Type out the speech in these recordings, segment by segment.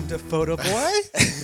Welcome to Photo Boy.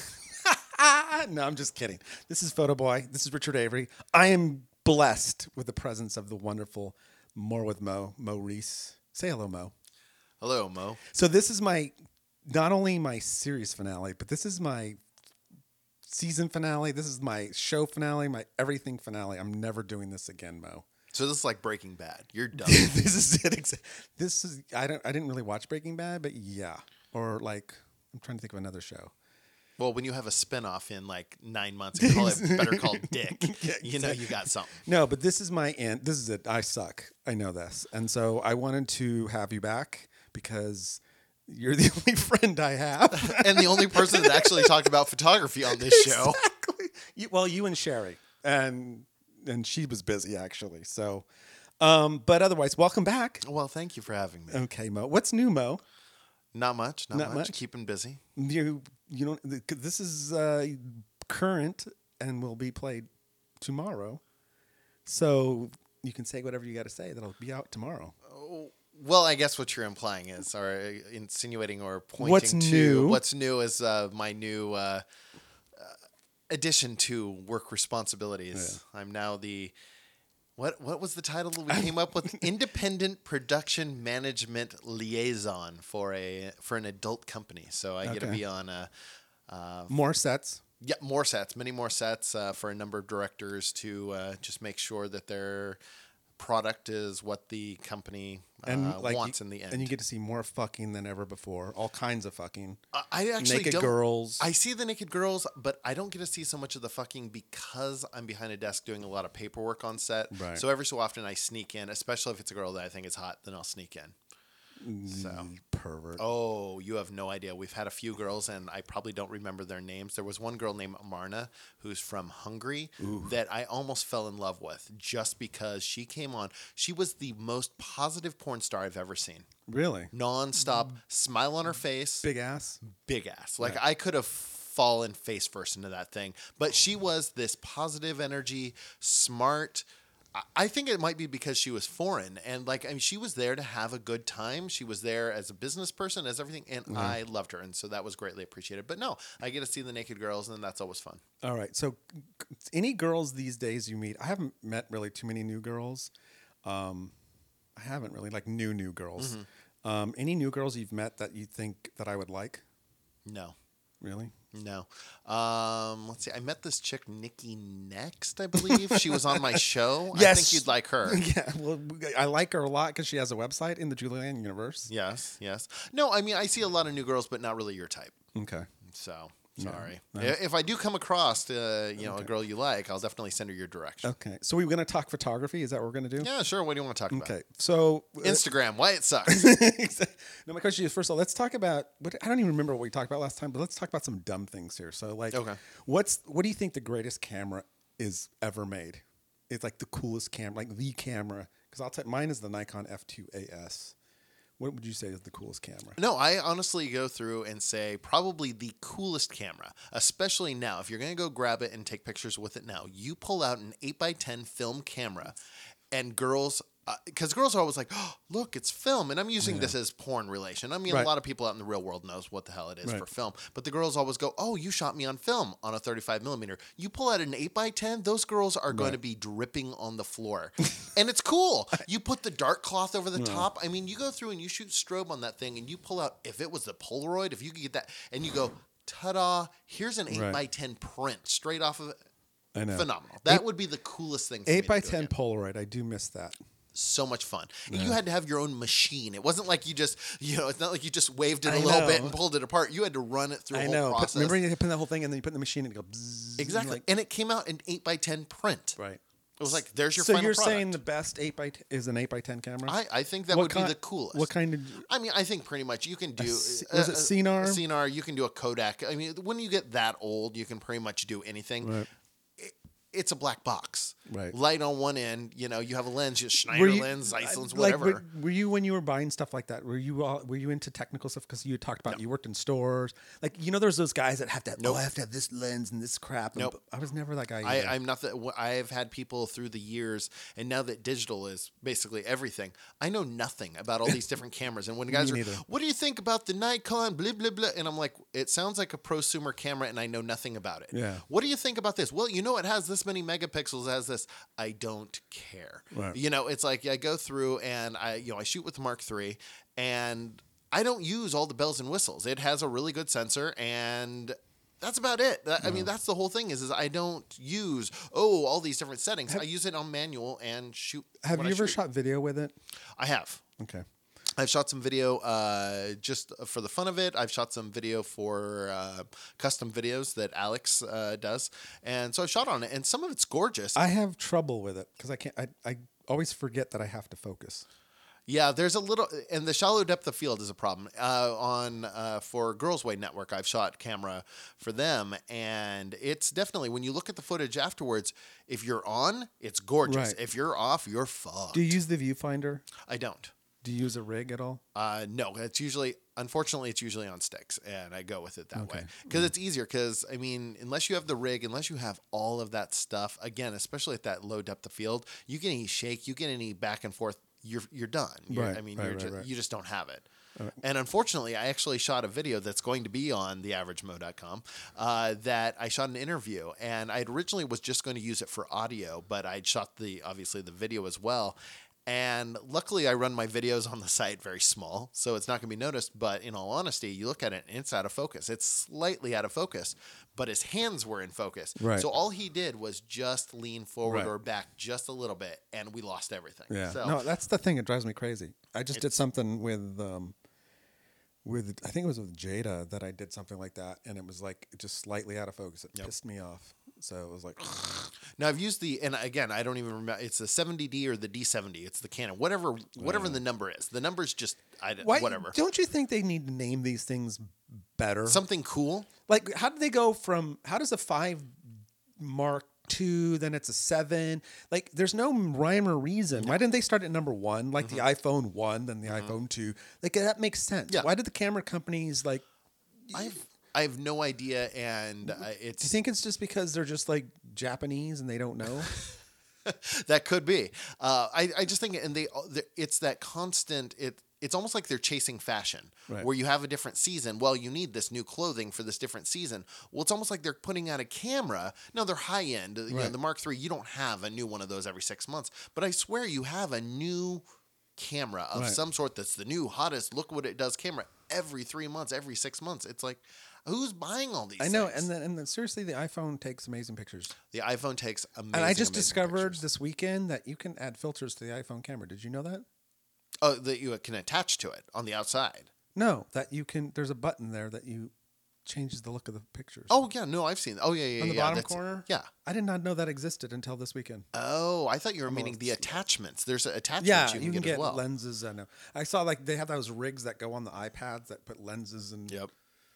No, I'm just kidding. This is Photo Boy. This is Richard Avery. I am blessed with the presence of the wonderful More with Mo Reese. Say hello, Mo. Hello, Mo. So this is not only my series finale, but this is my season finale. This is my show finale, my everything finale. I'm never doing this again, Mo. So this is like Breaking Bad. You're done. This is it. I didn't really watch Breaking Bad, but yeah. Or like, I'm trying to think of another show. Well, when you have a spinoff in like 9 months, you call it Better Call Dick. Yeah, You know you got something. No, but this is my end. This is it. I suck. I know this. And so I wanted to have you back because you're the only friend I have. And the only person that actually talked about photography on this show. Exactly. You and Sherry. And she was busy, actually. So, but otherwise, welcome back. Well, thank you for having me. Okay, Mo. What's new, Mo? Not much. Not much? Keeping busy. You don't. This is current and will be played tomorrow. So you can say whatever you got to say. That'll be out tomorrow. Well, I guess what you're implying is, or insinuating or pointing What's to. new? What's new is my new addition to work responsibilities. Yeah. I'm now the... What was the title that we came up with? Independent Production Management Liaison for an adult company. So I get to be on more sets. Yeah, more sets, many more sets for a number of directors to just make sure that their product is what the company wants in the end. And you get to see more fucking than ever before. All kinds of fucking. I actually naked girls. I see the naked girls, but I don't get to see so much of the fucking because I'm behind a desk doing a lot of paperwork on set. Right. So every so often I sneak in, especially if it's a girl that I think is hot, then I'll sneak in. So Pervert. Oh, you have no idea. We've had a few girls, and I probably don't remember their names. There was one girl named Marna, who's from Hungary, that I almost fell in love with just because she came on. She was the most positive porn star I've ever seen. Really? Non-stop, smile on her face. Big ass? Big ass. Like, I could have fallen face first into that thing. But she was this positive energy, smart. I think it might be because she was foreign, and she was there to have a good time. She was there as a business person, as everything, and I loved her, and so that was greatly appreciated. But no, I get to see the naked girls, and that's always fun. All right. So, any girls these days you meet? I haven't met really too many new girls. I haven't really new girls. Mm-hmm. Any new girls you've met that you think that I would like? No. Really? No. Let's see. I met this chick, Nikki Next, I believe. She was on my show. Yes. I think you'd like her. Yeah. Well, I like her a lot because she has a website in the Julian universe. Yes. No, I mean, I see a lot of new girls, but not really your type. Okay. So, sorry. No. If I do come across, a girl you like, I'll definitely send her your direction. Okay. So we're going to talk photography. Is that what we're going to do? Yeah, sure. What do you want to talk about? Okay. So Instagram, why it sucks. No, my question is, first of all, let's talk about I don't even remember what we talked about last time, but let's talk about some dumb things here. So okay. What do you think the greatest camera is ever made? It's like the coolest camera, like the camera. Because I'll tell mine is the Nikon F2AS. What would you say is the coolest camera? No, I honestly go through and say probably the coolest camera, especially now. If you're going to go grab it and take pictures with it now, you pull out an 8x10 film camera, and girls... Because girls are always like, oh, look, it's film. And I'm using this as porn relation. I mean, a lot of people out in the real world knows what the hell it is for film. But the girls always go, oh, you shot me on film on a 35 millimeter. You pull out an 8x10, those girls are going to be dripping on the floor. And it's cool. You put the dark cloth over the top. I mean, you go through and you shoot strobe on that thing and you pull out, if it was the Polaroid, if you could get that, and you go, ta-da, here's an 8x10 print straight off of it. I know. Phenomenal. That would be the coolest thing for me to do 8x10 Polaroid. I do miss that. So much fun. And you had to have your own machine. It wasn't like you just, it's not like you just waved it a little bit and pulled it apart. You had to run it through a whole process. Remember you put that whole thing and then you put in the machine and it go bzzz. Exactly. And it came out in 8x10 print. Right. It was like, there's your final product. So you're saying the best 8x10 is an 8x10 camera? I think that would be the coolest. What kind of... I mean, I think pretty much you can do... was it Cinar? Cinar. You can do a Kodak. I mean, when you get that old, you can pretty much do anything. Right. it's a black box. Right. Light on one end, you have a lens, just Schneider lens, Zeiss lens, like, whatever. were you, when you were buying stuff like that, were you into technical stuff? Because you talked about you worked in stores. Like, there's those guys that have to I have to have this lens and this crap. And Nope. I was never that guy either. I'm not that. I've had people through the years, and now that digital is basically everything, I know nothing about all these different cameras. And when guys are, what do you think about the Nikon, blah, blah, blah? And I'm like, it sounds like a prosumer camera, and I know nothing about it. Yeah. What do you think about this? Well, it has this many megapixels, it has this. I don't care. Right. It's like I go through and I shoot with the Mark III, and I don't use all the bells and whistles. It has a really good sensor, and that's about it. I mean, that's the whole thing is I don't use, all these different settings. I use it on manual and shoot. Have you ever shot video with it? I have. Okay. I've shot some video just for the fun of it. I've shot some video for custom videos that Alex does. And so I've shot on it, and some of it's gorgeous. I have trouble with it because I always forget that I have to focus. Yeah, there's a little, and the shallow depth of field is a problem. For Girls Way Network, I've shot camera for them, and it's definitely, when you look at the footage afterwards, if you're on, it's gorgeous. Right. If you're off, you're fucked. Do you use the viewfinder? I don't. Do you use a rig at all? No, unfortunately, it's usually on sticks, and I go with it that way because it's easier. Because I mean, unless you have the rig, unless you have all of that stuff, again, especially at that low depth of field, you get any shake, you get any back and forth, you're done. You just don't have it. Right. And unfortunately, I actually shot a video that's going to be on theaverageMo.com that I shot an interview, and I originally was just going to use it for audio, but I'd shot obviously the video as well. And luckily, I run my videos on the site very small, so it's not going to be noticed. But in all honesty, you look at it, and it's out of focus. It's slightly out of focus, but his hands were in focus. Right. So all he did was just lean forward or back just a little bit, and we lost everything. Yeah. So, no, that's the thing. It drives me crazy. I just did something with I think it was with Jada that I did something like that, and it was like just slightly out of focus. It pissed me off. So it was like. Now I've used and again, I don't even remember. It's the 70D or the D70. It's the Canon, whatever the number is. The number's just whatever. Don't you think they need to name these things better? Something cool. Like, how did they go from? How does a 5 Mark II, then it's a 7? Like, there's no rhyme or reason. Why didn't they start at number 1, like the iPhone 1, then the iPhone 2? Like, that makes sense. Yeah. Why did the camera companies like? I have no idea, and it's. Do you think it's just because they're just like Japanese and they don't know? That could be. I just think, and it's that constant. It's almost like they're chasing fashion, where you have a different season. Well, you need this new clothing for this different season. Well, it's almost like they're putting out a camera. No, they're high end. The Mark III, you don't have a new one of those every 6 months. But I swear you have a new camera of some sort that's the new hottest, look what it does camera every 3 months, every 6 months. It's like, who's buying all these things? I know, and then seriously, the iPhone takes amazing pictures. The iPhone takes amazing And I just discovered pictures. this weekend that you can add filters to the iPhone camera. Did you know that? Oh, that you can attach to it on the outside. No, that you can. There's a button there that changes the look of the pictures. Oh yeah, no, I've seen. Oh yeah, on the bottom corner. Yeah, I did not know that existed until this weekend. Oh, I thought you were meaning the attachments. There's attachments. Yeah, you can get as well. lenses. I know. I saw like they have those rigs that go on the iPads that put lenses and. Yep.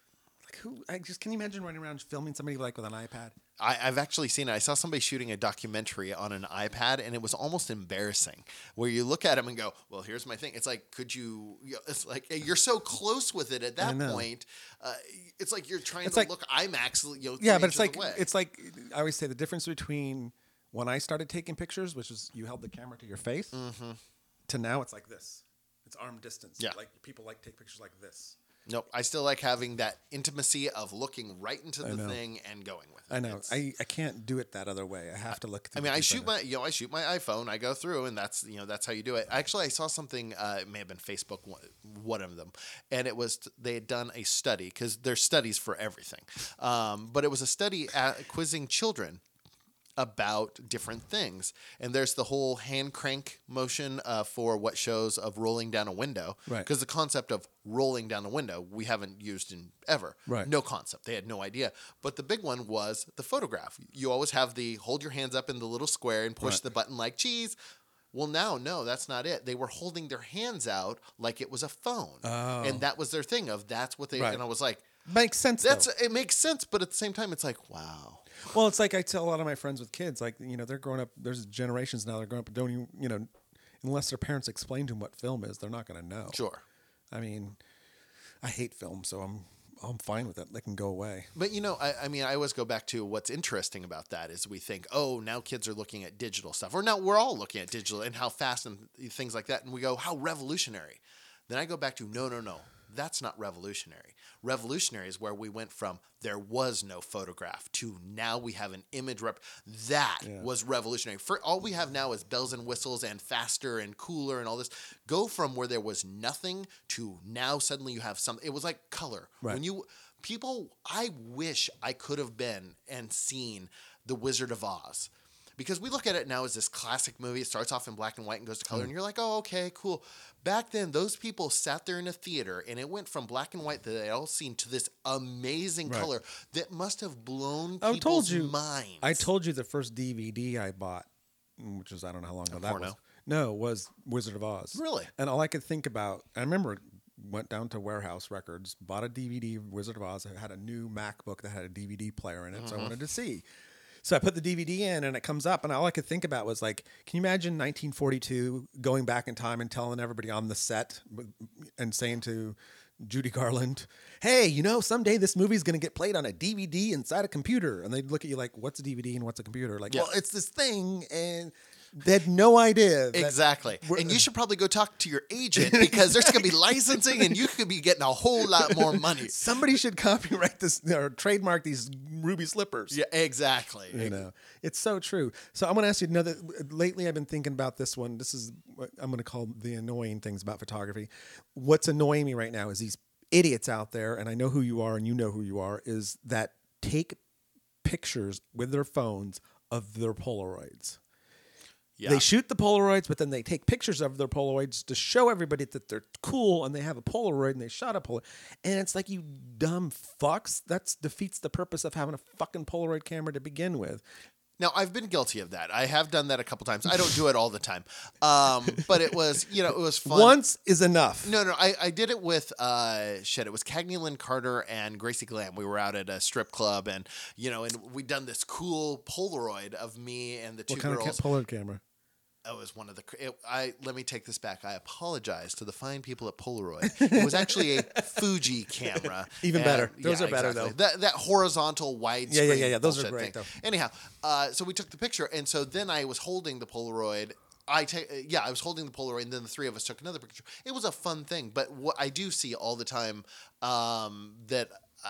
Like can you imagine running around filming somebody like with an iPad? I've actually seen it. I saw somebody shooting a documentary on an iPad, and it was almost embarrassing. Where you look at him and go, "Well, here's my thing." It's like, could you? It's like you're so close with it at that point. It's like you're trying to look IMAX. Yeah, but it's like I always say the difference between when I started taking pictures, which is you held the camera to your face, to now it's like this. It's arm distance. Yeah, like people like to take pictures like this. Nope. I still like having that intimacy of looking right into the thing and going with it. I know. I can't do it that other way. I have to look. I shoot my iPhone. I go through, and that's how you do it. Actually, I saw something. It may have been Facebook, one of them, and it was they had done a study because there's studies for everything, but it was a study quizzing children about different things, and there's the whole hand crank motion for what shows of rolling down a window, right? Because the concept of rolling down a window we haven't used in ever, right? No concept, they had no idea. But the big one was the photograph. You always have the hold your hands up in the little square and push the button like cheese. Well, now, no, that's not it. They were holding their hands out like it was a phone, and that was their thing of that's what they. And I was like, Makes sense. It makes sense, but at the same time, it's like, wow. Well, it's like I tell a lot of my friends with kids, like, they're growing up. There's generations now they're growing up, don't even, unless their parents explain to them what film is, they're not going to know. Sure. I mean, I hate film, so I'm fine with it. They can go away. But I mean, I always go back to what's interesting about that is we think, oh, now kids are looking at digital stuff, or now we're all looking at digital and how fast and things like that, and we go, how revolutionary. Then I go back to no. That's not revolutionary. Revolutionary is where we went from there was no photograph to now we have an image That was revolutionary. For all we have now is bells and whistles and faster and cooler and all this. Go from where there was nothing to now suddenly you have something. It was like color. Right. I wish I could have been and seen The Wizard of Oz. Because we look at it now as this classic movie. It starts off in black and white and goes to color. And you're like, oh, okay, cool. Back then, those people sat there in a theater and it went from black and white that they all seen to this amazing color that must have blown people's minds. I told you the first DVD I bought, which was, I don't know how long ago that porno? was. No, was Wizard of Oz. Really? And all I could think about, I remember went down to Warehouse Records, bought a DVD of Wizard of Oz. It had a new MacBook that had a DVD player in it, so I wanted to see. So I put the DVD in and it comes up and all I could think about was like, can you imagine 1942 going back in time and telling everybody on the set and saying to Judy Garland, hey, someday this movie's going to get played on a DVD inside a computer. And they'd look at you like, what's a DVD and what's a computer? Like, well, it's this thing. And they had no idea. Exactly. And you should probably go talk to your agent because there's going to be licensing and you could be getting a whole lot more money. Somebody should copyright this or trademark these ruby slippers. Yeah, exactly. It's so true. So I'm going to ask you another. Lately, I've been thinking about this one. This is what I'm going to call the annoying things about photography. What's annoying me right now is these idiots out there, and I know who you are and you know who you are, is that take pictures with their phones of their Polaroids. Yeah. They shoot the Polaroids, but then they take pictures of their Polaroids to show everybody that they're cool and they have a Polaroid and they shot a Polaroid. And it's like, you dumb fucks. That defeats the purpose of having a fucking Polaroid camera to begin with. Now, I've been guilty of that. I have done that a couple times. I don't do it all the time. But it was, it was fun. Once is enough. No. I did it with, it was Cagney Lynn Carter and Gracie Glam. We were out at a strip club and, and we'd done this cool Polaroid of me and the two girls. What kind of Polaroid camera? It was one of the. Let me take this back. I apologize to the fine people at Polaroid. It was actually a Fuji camera. Even better. Those are better though. That horizontal wide screen. Yeah. Those are great though. Anyhow, so we took the picture, and so then I was holding the Polaroid. I was holding the Polaroid, and then the three of us took another picture. It was a fun thing, but what I do see all the time that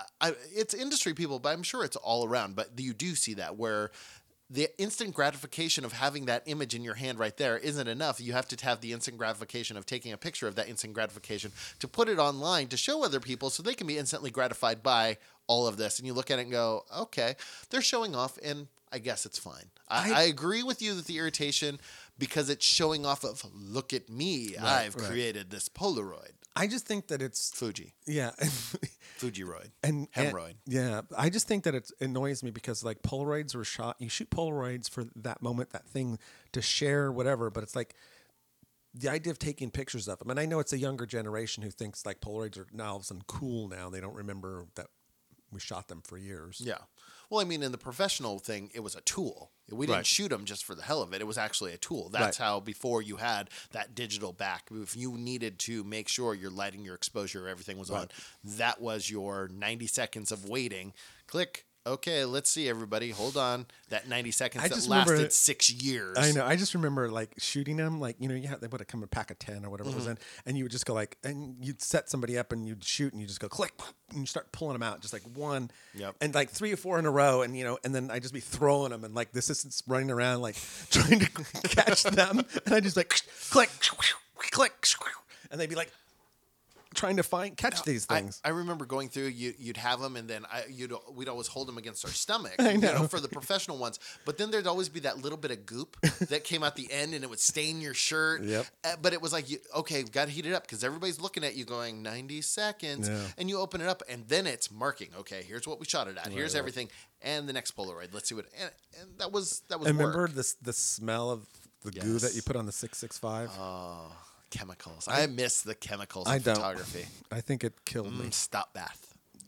it's industry people, but I'm sure it's all around. But you do see that where the instant gratification of having that image in your hand right there isn't enough. You have to have the instant gratification of taking a picture of that instant gratification to put it online to show other people so they can be instantly gratified by all of this. And you look at it and go, okay, they're showing off, and I guess it's fine. I agree with you that the irritation, because it's showing off of, look at me, I've created this Polaroid. I just think that it's Fuji. Yeah. Fujiroid. And Hemorrhoid. Yeah. I just think that it annoys me because like Polaroids were shot. You shoot Polaroids for that moment, that thing to share, whatever. But it's like the idea of taking pictures of them. And I know it's a younger generation who thinks like Polaroids are now all of a sudden cool now. They don't remember that we shot them for years. Yeah. Well, I mean, in the professional thing, it was a tool. We didn't shoot them just for the hell of it. It was actually a tool. That's how before you had that digital back, if you needed to make sure your lighting, your exposure, everything was on, that was your 90 seconds of waiting. Click. Okay, let's see, everybody. Hold on. That 90 seconds that lasted 6 years. I know. I just remember like shooting them, like, they would come a pack of 10 or whatever it was in, and you would just go like, and you'd set somebody up and you'd shoot and you just go click, and you start pulling them out, just like one, and like 3 or 4 in a row, and and then I'd just be throwing them, and like the assistant's running around like trying to catch them, and I just like click, click, and they'd be like, trying to catch these things. I remember going through. You'd have them, and then we'd always hold them against our stomach. I know. For the professional ones. But then there'd always be that little bit of goop that came out the end, and it would stain your shirt. Yep. But it was like, got to heat it up because everybody's looking at you, going 90 seconds, and you open it up, and then it's marking. Okay, here's what we shot it at. Here's everything, and the next Polaroid. Let's see what. And that was. And remember the smell of the goo that you put on the 665. Oh. Chemicals. I miss the chemicals in photography. I think it killed me. Stop bath.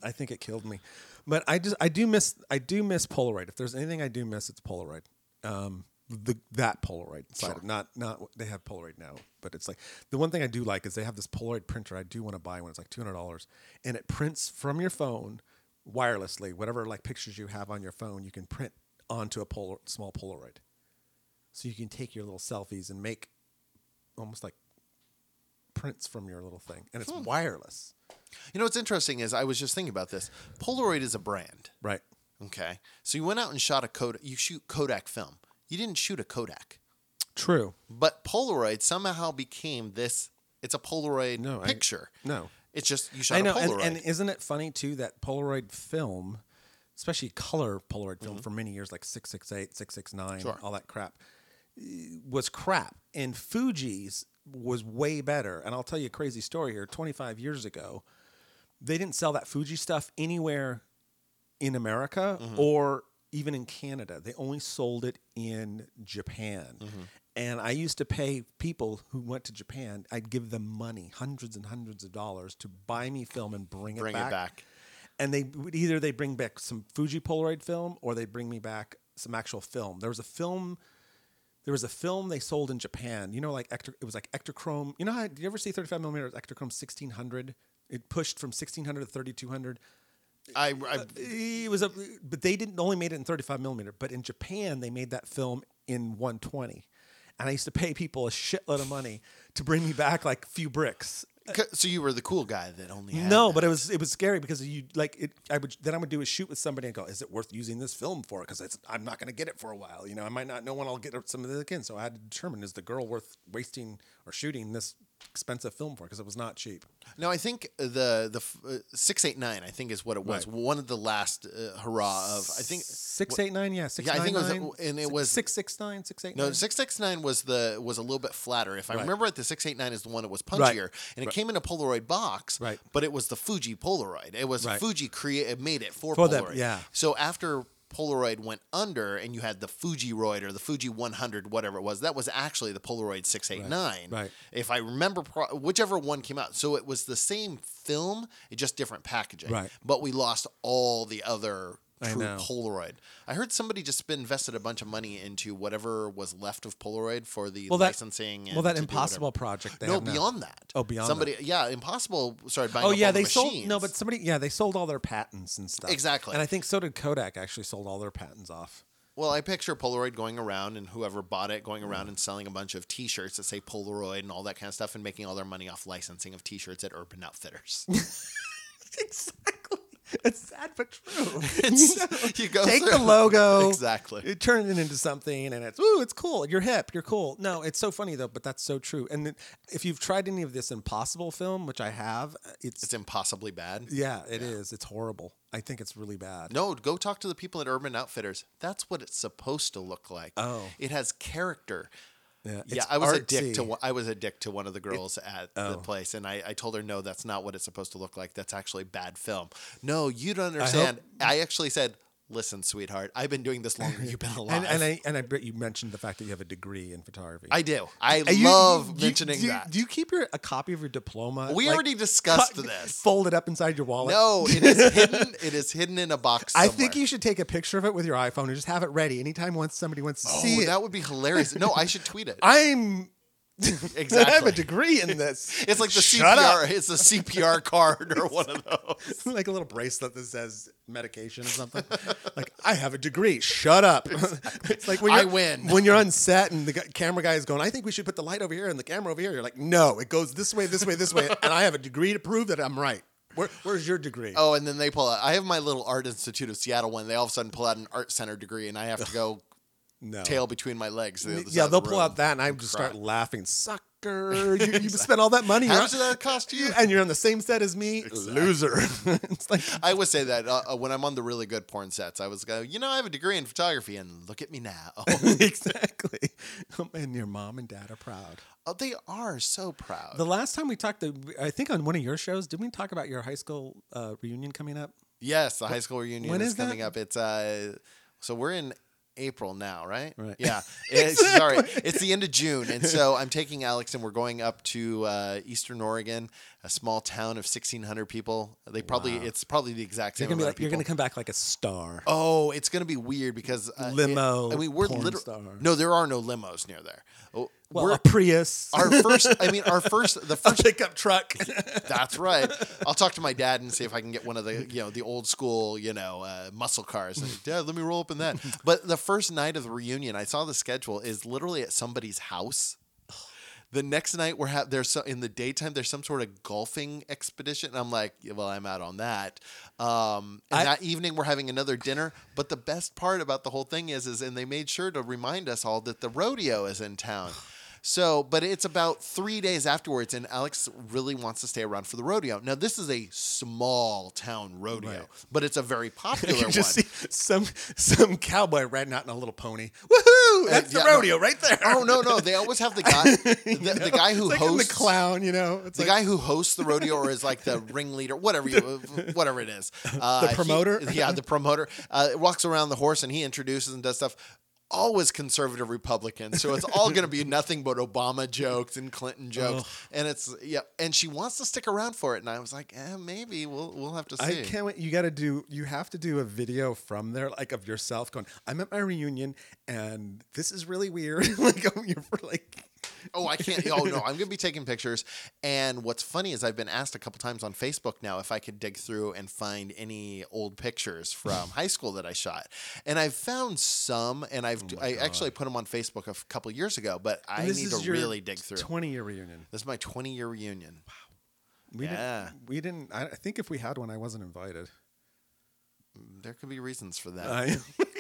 I think it killed me. But I do miss Polaroid. If there's anything I do miss, it's Polaroid. That Polaroid side, not they have Polaroid now, but it's like the one thing I do like is they have this Polaroid printer. I do want to buy one. It's like $200, and it prints from your phone wirelessly. Whatever like pictures you have on your phone, you can print onto a small Polaroid, so you can take your little selfies and make almost like prints from your little thing, and it's wireless. You know what's interesting is I was just thinking about this. Polaroid is a brand, Right. okay? So you went out and shot you shoot Kodak film. You didn't shoot a Kodak. True. But Polaroid somehow became this. It's a Polaroid picture. No. It's just you shot I know, a Polaroid. and isn't it funny too that Polaroid film, especially color Polaroid film, for many years like 668, 669, all that crap, was crap, and Fuji's was way better. And I'll tell you a crazy story here. 25 years ago, they didn't sell that Fuji stuff anywhere in America or even in Canada. They only sold it in Japan. And I used to pay people who went to Japan, I'd give them money, hundreds and hundreds of dollars, to buy me film and bring it back. And they bring back some Fuji Polaroid film, or they'd bring me back some actual film. There was a film they sold in Japan. You know, like it was like Ektachrome. You know how, do you ever see 35 millimeters Ektachrome 1600? It pushed from 1600 to 3200. But they didn't only made it in 35 millimeter. But in Japan, they made that film in 120, and I used to pay people a shitload of money to bring me back like a few bricks. So you were the cool guy that only had no, but it was scary because you like it. I would do a shoot with somebody and go, "Is it worth using this film for?" Because I'm not going to get it for a while. You know, I might not know when I'll get some of it again. So I had to determine, is the girl worth wasting or shooting this expensive film for? Because it was not cheap. No, I think the 689, I think, is what it was. Right. One of the last hurrah of, I think 689, yeah, 699. Yeah, I think it was, and it was 669, 689. No, 669 was a little bit flatter. If I remember right, the 689 is the one that was punchier, and it came in a Polaroid box. Right. But it was the Fuji Polaroid. It was Fuji made it for Polaroid. Them, yeah. So after Polaroid went under, and you had the Fujiroid or the Fuji 100, whatever it was. That was actually the Polaroid 689. Right. If I remember, whichever one came out. So it was the same film, just different packaging. Right. But we lost all the other true Polaroid. I heard somebody just invested a bunch of money into whatever was left of Polaroid for the licensing. That Impossible project. Beyond that. Oh, beyond somebody. That. Yeah, Impossible started buying. They machines. sold. No, but somebody. Yeah, they sold all their patents and stuff. Exactly. And I think so did Kodak. Actually, sold all their patents off. Well, I picture Polaroid going around, and whoever bought it going around and selling a bunch of T-shirts that say Polaroid and all that kind of stuff, and making all their money off licensing of T-shirts at Urban Outfitters. Exactly. It's sad but true. You go take the logo, exactly. You turn it into something, and it's cool. You're hip. You're cool. No, it's so funny though, but that's so true. And if you've tried any of this Impossible film, which I have, it's impossibly bad. Yeah, it is. It's horrible. I think it's really bad. No, go talk to the people at Urban Outfitters. That's what it's supposed to look like. Oh, it has character. Yeah, I was a dick to one of the girls at the place, and I told her, no, that's not what it's supposed to look like. That's actually bad film. No, you don't understand. I actually said, listen, sweetheart, I've been doing this longer. You've been alive. and I bet you mentioned the fact that you have a degree in photography. I do. I love mentioning that. Do you keep a copy of your diploma? We already discussed this. Folded up inside your wallet? No, it is hidden. It is hidden in a box somewhere. I think you should take a picture of it with your iPhone and just have it ready anytime somebody wants to see it. That would be hilarious. No, I should tweet it. Exactly. I have a degree in this. It's like the CPR. It's a CPR card or one of those. Like a little bracelet that says medication or something. Like, I have a degree. Shut up. Exactly. It's like when I win. When you're on set and the camera guy is going, I think we should put the light over here and the camera over here. You're like, no, it goes this way, this way, this way. And I have a degree to prove that I'm right. Where's your degree? Oh, and then they pull out. I have my little Art Institute of Seattle one. They all of a sudden pull out an art center degree, and I have to go tail between my legs. They'll pull out that, and I just start laughing. Sucker. You spent all that money. How much did that cost you? And you're on the same set as me. Exactly. Loser. It's like, I always say that when I'm on the really good porn sets, I was going, I have a degree in photography, and look at me now. Exactly. And your mom and dad are proud. Oh, they are so proud. The last time we talked, I think on one of your shows, didn't we talk about your high school reunion coming up? Yes, the high school reunion is coming up. It's so we're in April now, right? Right. Yeah. Sorry, it's the end of June, and so I'm taking Alex, and we're going up to Eastern Oregon, a small town of 1,600 people. It's probably the exact same. You're gonna come back like a star. Oh, it's gonna be weird because Limo. We're porn literally star. no, there are no limos near there. Well, a Prius. The first a pickup truck. That's right. I'll talk to my dad and see if I can get one of the the old school muscle cars. And, Dad, let me roll up in that. But the first night of the reunion, I saw the schedule is literally at somebody's house. The next night in the daytime there's some sort of golfing expedition. And I'm like, well, I'm out on that. That evening we're having another dinner. But the best part about the whole thing is and they made sure to remind us all that the rodeo is in town. So, but it's about 3 days afterwards, and Alex really wants to stay around for the rodeo. Now, this is a small town rodeo, but it's a very popular one. Just see some cowboy riding out in a little pony. Woohoo! That's the rodeo right there. Oh no! They always have the guy, the guy who hosts the clown. It's the guy who hosts the rodeo or is like the ringleader, whatever it is. The promoter. The promoter walks around the horse and he introduces and does stuff. Always conservative Republicans, so it's all going to be nothing but Obama jokes and Clinton jokes, and and she wants to stick around for it, and I was like, maybe we'll have to see. I can't wait. You have to do a video from there, like of yourself going, I'm at my reunion, and this is really weird. Oh, I can't. Oh, no. I'm going to be taking pictures. And what's funny is I've been asked a couple times on Facebook now if I could dig through and find any old pictures from high school that I shot. And I've found some, and I actually put them on Facebook a couple years ago, but I need to really dig through. 20-year reunion. This is my 20-year reunion. Wow. We didn't. I think if we had one, I wasn't invited. There could be reasons for that.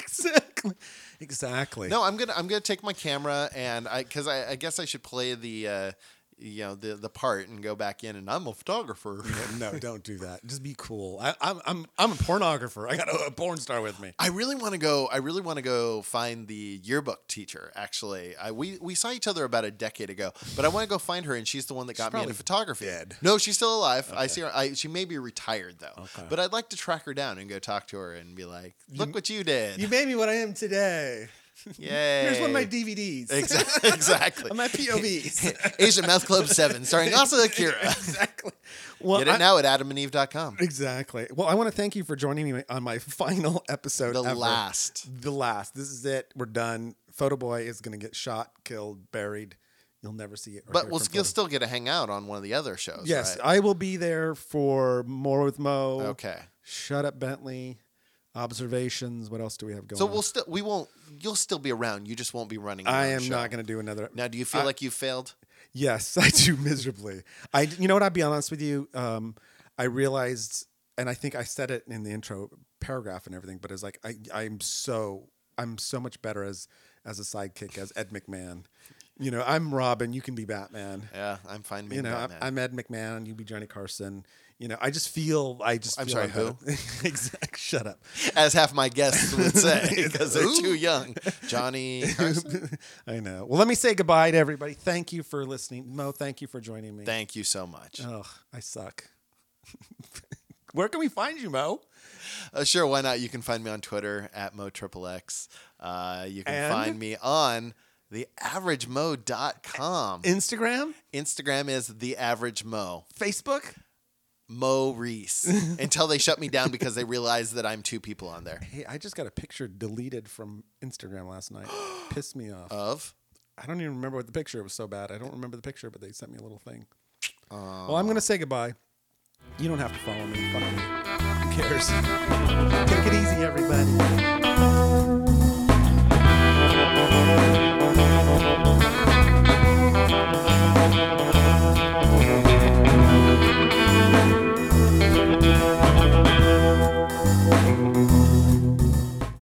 Exactly. No, I'm gonna take my camera and because I guess I should play the part and go back in and I'm a photographer. No, don't do that. Just be cool. I'm a pornographer. I got a porn star with me. I really want to go find the yearbook teacher. Actually, we saw each other about a decade ago, but I want to go find her, and she's the one that got me into photography. Dead. No, she's still alive. Okay. I see her. She may be retired though. Okay. But I'd like to track her down and go talk to her and be like, "Look what you did. You made me what I am today." Yay. Here's one of my DVDs. Exactly. My POVs. Asian Mouth Club 7, starring Asa Akira. Exactly. Well, get it now at adamandeve.com. Exactly. Well, I want to thank you for joining me on my final episode The ever. last. This is it. We're done. Photo Boy is going to get shot, killed, buried. You'll never see it. But you'll still get to hang out on one of the other shows, yes, right? I will be there for More with Mo. Okay. Shut Up Bentley. Observations. What else do we have going on? So you'll still be around. You just won't be running. I am not going to do another. Now, do you feel like you failed? Yes, I do miserably. You know what? I'll be honest with you. I realized, and I think I said it in the intro paragraph and everything, but it's like I'm so much better as a sidekick, as Ed McMahon. I'm Robin. You can be Batman. Yeah, I'm fine being Batman. I'm Ed McMahon. You be Johnny Carson. I just feel. I'm sorry, who? Exactly. Shut up. As half my guests would say, because they're too young. Johnny Carson. I know. Well, let me say goodbye to everybody. Thank you for listening, Mo. Thank you for joining me. Thank you so much. Oh, I suck. Where can we find you, Mo? Sure, why not? You can find me on Twitter at MoXXX. You can find me on theaveragemo.com. Instagram? Instagram is theaveragemo. Facebook? Mo Reese. Until they shut me down because they realize that I'm two people on there. Hey, I just got a picture deleted from Instagram last night. Pissed me off. Of? I don't even remember what the picture. It was so bad. I don't remember the picture, but they sent me a little thing. Well, I'm going to say goodbye. You don't have to follow me. Fuck me. Who cares? Take it easy, everybody.